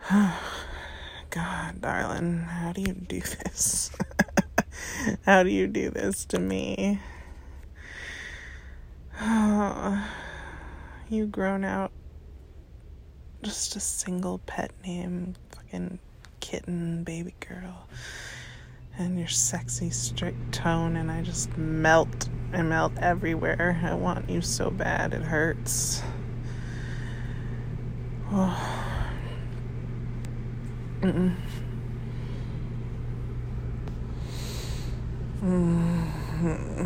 God, darling, how do you do this? How do you do this to me? Oh, you've grown out just a single pet name, fucking kitten, baby girl, and your sexy, strict tone, and I just melt. I melt everywhere. I want you so bad, it hurts. Oh. Mm-mm. Mm-hmm.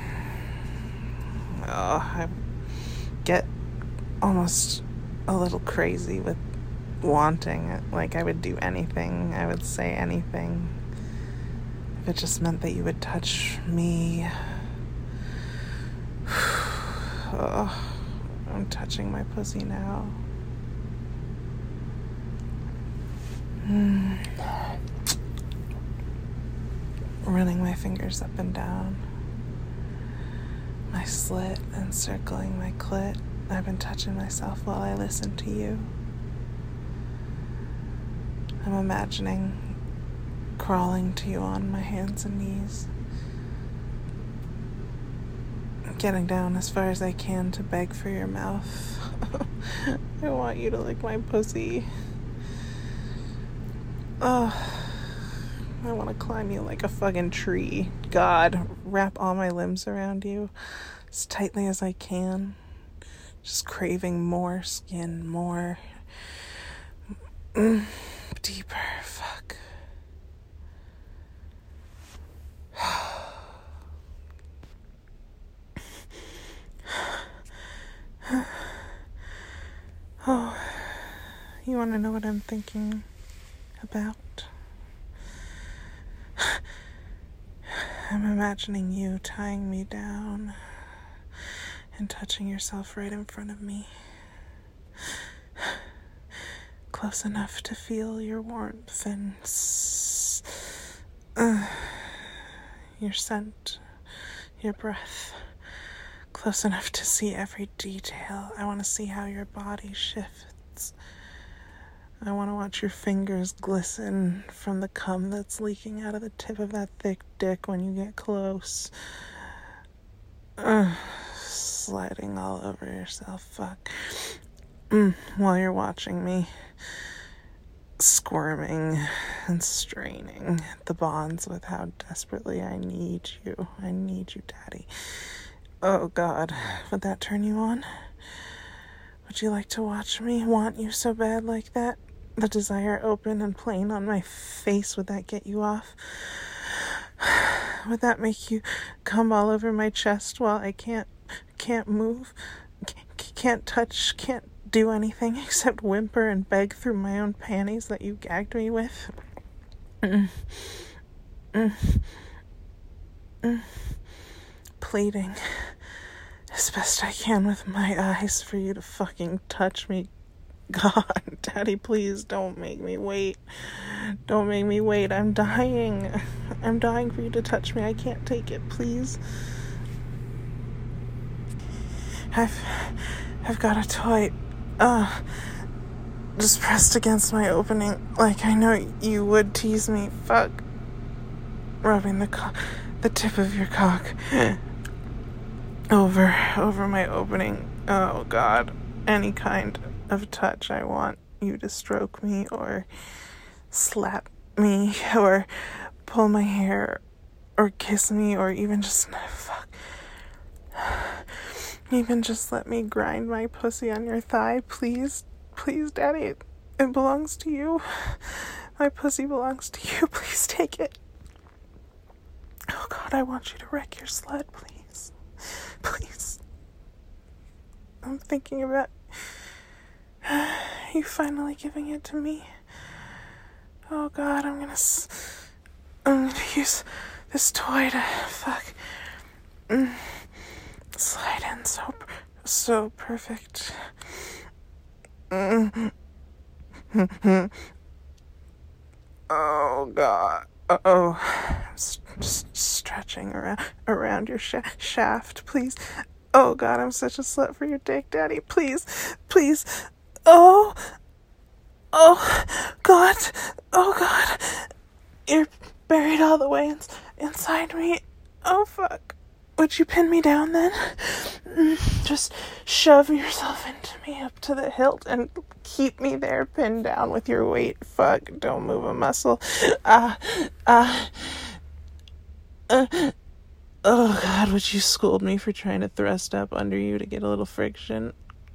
Oh, I get almost a little crazy with wanting it. Like I would do anything, I would say anything if it just meant that you would touch me. Oh, I'm touching my pussy now. Running my fingers up and down my slit and circling my clit. I've been touching myself while I listen to you. I'm imagining crawling to you on my hands and knees, getting down as far as I can to beg for your mouth. I want you to lick my pussy. Oh, I want to climb you like a fucking tree. God, wrap all my limbs around you as tightly as I can. Just craving more skin, more. Deeper, fuck. Oh, you want to know what I'm thinking about? I'm imagining you tying me down and touching yourself right in front of me. Close enough to feel your warmth and your scent, your breath. Close enough to see every detail. I want to see how your body shifts. I want to watch your fingers glisten from the cum that's leaking out of the tip of that thick dick when you get close. Sliding all over yourself, fuck. While you're watching me, squirming and straining at the bonds with how desperately I need you. I need you, Daddy. Oh, God. Would that turn you on? Would you like to watch me want you so bad like that? The desire open and plain on my face, would that get you off? Would that make you come all over my chest while I can't move, can't touch, can't do anything except whimper and beg through my own panties that you gagged me with? Pleading as best I can with my eyes for you to fucking touch me. God, Daddy, please don't make me wait. Don't make me wait. I'm dying. I'm dying for you to touch me. I can't take it, please. I've got a toy, just pressed against my opening, like I know you would tease me. Fuck. Rubbing the tip of your cock over my opening. Oh, God. Any kind of touch. I want you to stroke me or slap me or pull my hair or kiss me or even just even just let me grind my pussy on your thigh, please. Please, Daddy, it belongs to you. My pussy belongs to you. Please take it. Oh, God, I want you to wreck your sled, please. Please. I'm thinking about you finally giving it to me. Oh, God, I'm gonna use this toy to slide in so perfect. Oh, God. I'm just stretching around your shaft, please. Oh, God, I'm such a slut for your dick, Daddy. Please. Oh, all the way inside me. Oh, fuck. Would you pin me down then? Just shove yourself into me up to the hilt and keep me there pinned down with your weight. Fuck, don't move a muscle. Oh, God, would you scold me for trying to thrust up under you to get a little friction?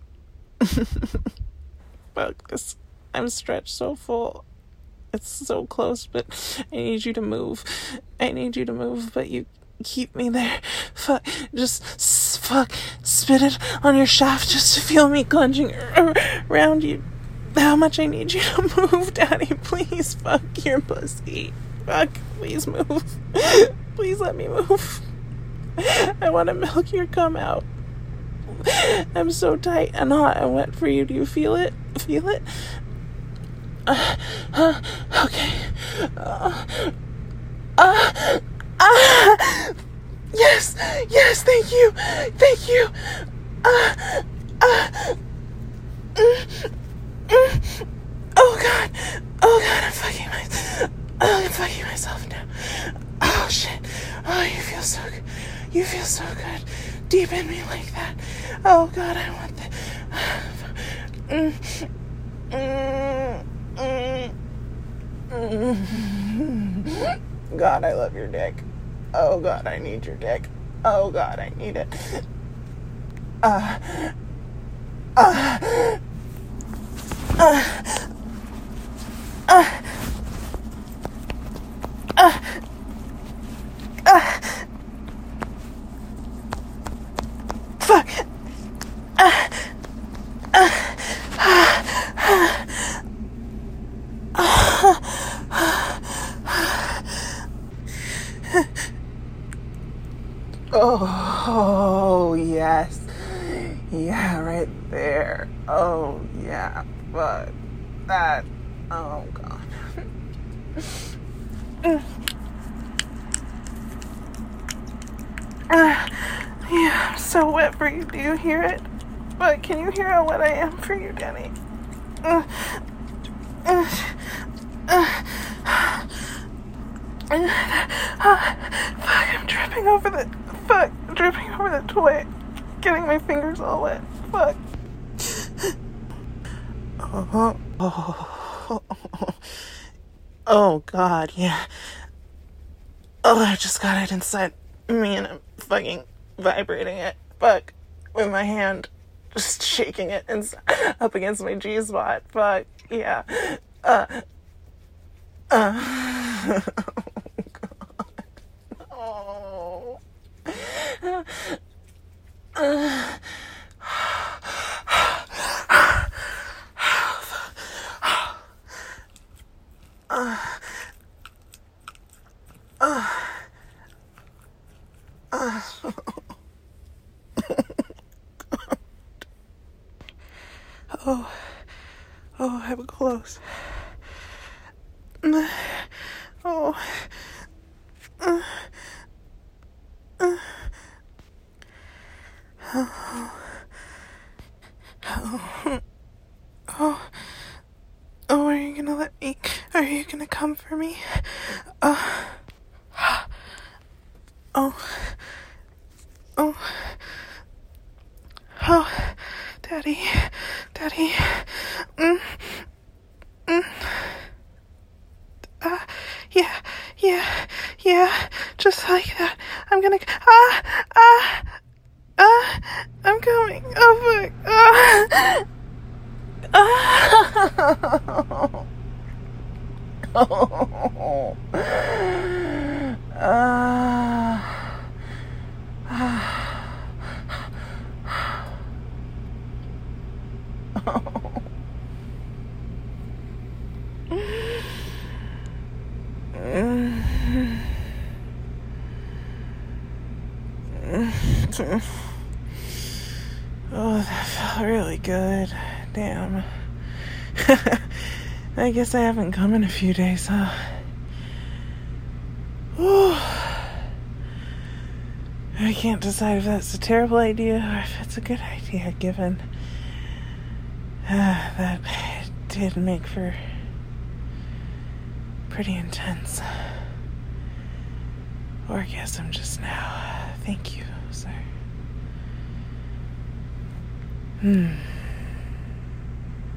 Fuck this. I'm stretched so full. It's so close, but I need you to move. But you keep me there. Fuck, spit it on your shaft just to feel me clenching around you. How much I need you to move, Daddy. Please, fuck your pussy. Fuck, please move. Please let me move. I want to milk your cum out. I'm so tight and hot and wet for you. Do you feel it? Feel it? Okay. Yes, thank you. Oh God, I'm fucking myself now. Oh shit. Oh, you feel so good. Deep in me like that. Oh God, I want that. God, I love your dick. Oh God, I need your dick. Oh God, I need it. Fuck. Oh, yes. Yeah, right there. Oh, yeah. Fuck. That. Oh, God. Yeah, I'm so wet for you. Do you hear it? But can you hear how wet I am for you, Danny? Fuck, I'm dripping over the toy. Getting my fingers all wet. Fuck. Oh, God, yeah. Oh, I just got it inside me and I'm fucking vibrating it. Fuck. With my hand. Just shaking it up against my G-spot. Fuck. Yeah. Oh, God. Oh, I'm close. Oh. Oh, are you gonna let me? Are you gonna come for me? Oh. Oh, Daddy. Yeah, just like that. I'm gonna, I'm coming. Oh, fuck. Oh, that felt really good. Damn. I guess I haven't come in a few days, huh? Ooh. I can't decide if that's a terrible idea or if it's a good idea, given that it did make for pretty intense orgasm just now. Thank you, sir.